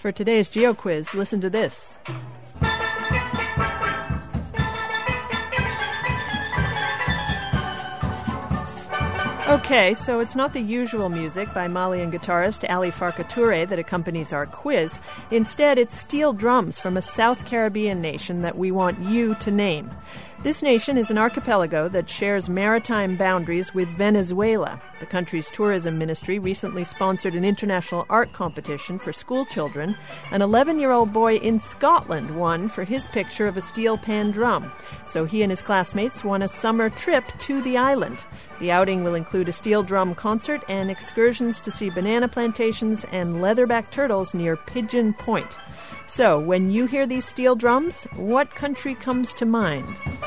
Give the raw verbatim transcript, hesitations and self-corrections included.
For today's GeoQuiz, listen to this. Okay, so it's not the usual music by Malian guitarist Ali Farka Touré that accompanies our quiz. Instead, it's steel drums from a South Caribbean nation that we want you to name. This nation is an archipelago that shares maritime boundaries with Venezuela. The country's tourism ministry recently sponsored an international art competition for school children. An eleven-year-old boy in Scotland won for his picture of a steel pan drum. So he and his classmates won a summer trip to the island. The outing will include a steel drum concert and excursions to see banana plantations and leatherback turtles near Pigeon Point. So, when you hear these steel drums, what country comes to mind?